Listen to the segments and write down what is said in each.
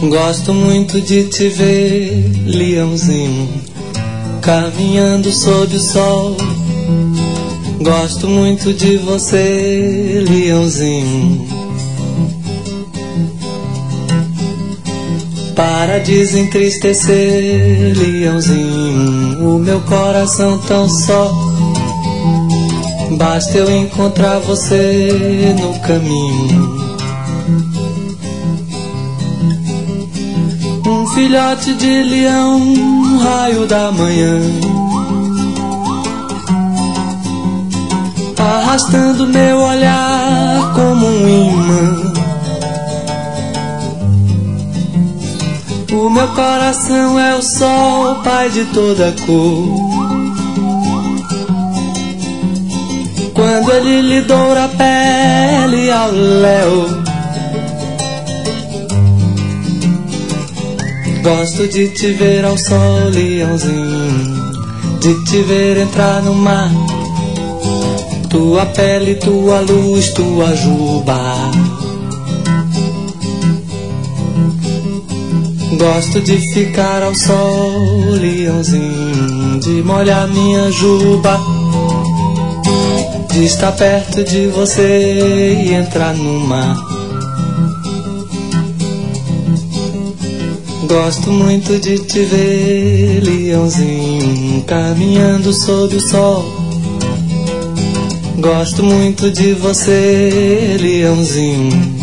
Gosto muito de te ver, leãozinho, caminhando sob o sol. Gosto muito de você, leãozinho. Para desentristecer, leãozinho, o meu coração tão só. Basta eu encontrar você no caminho. Um filhote de leão, um raio da manhã, arrastando meu olhar como um imã. O meu coração é o sol, pai de toda cor. Quando ele lhe doura a pele ao léu, gosto de te ver ao sol, leãozinho, de te ver entrar no mar. Tua pele, tua luz, tua juba. Gosto de ficar ao sol, leãozinho, de molhar minha juba, de estar perto de você e entrar no mar. Gosto muito de te ver, leãozinho, caminhando sob o sol. Gosto muito de você, leãozinho.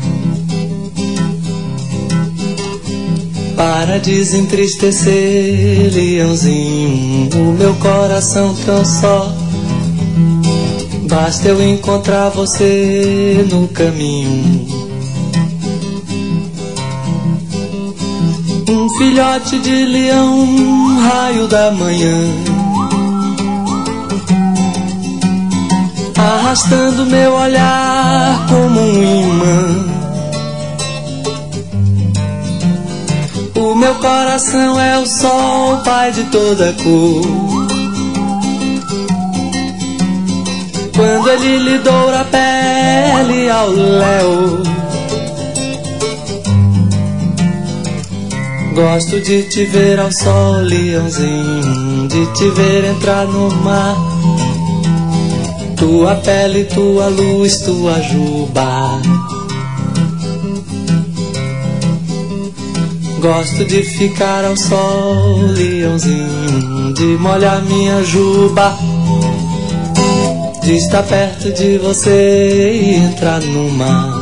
Para desentristecer, leãozinho, o meu coração tão só. Basta eu encontrar você no caminho. Um filhote de leão, um raio da manhã, arrastando meu olhar como um imã. O meu coração é o sol, pai de toda cor. Quando ele lhe doura a pele ao léu, gosto de te ver ao sol, leãozinho, de te ver entrar no mar. Tua pele, tua luz, tua juba. Gosto de ficar ao sol, leãozinho, de molhar minha juba, de estar perto de você e entrar no mar.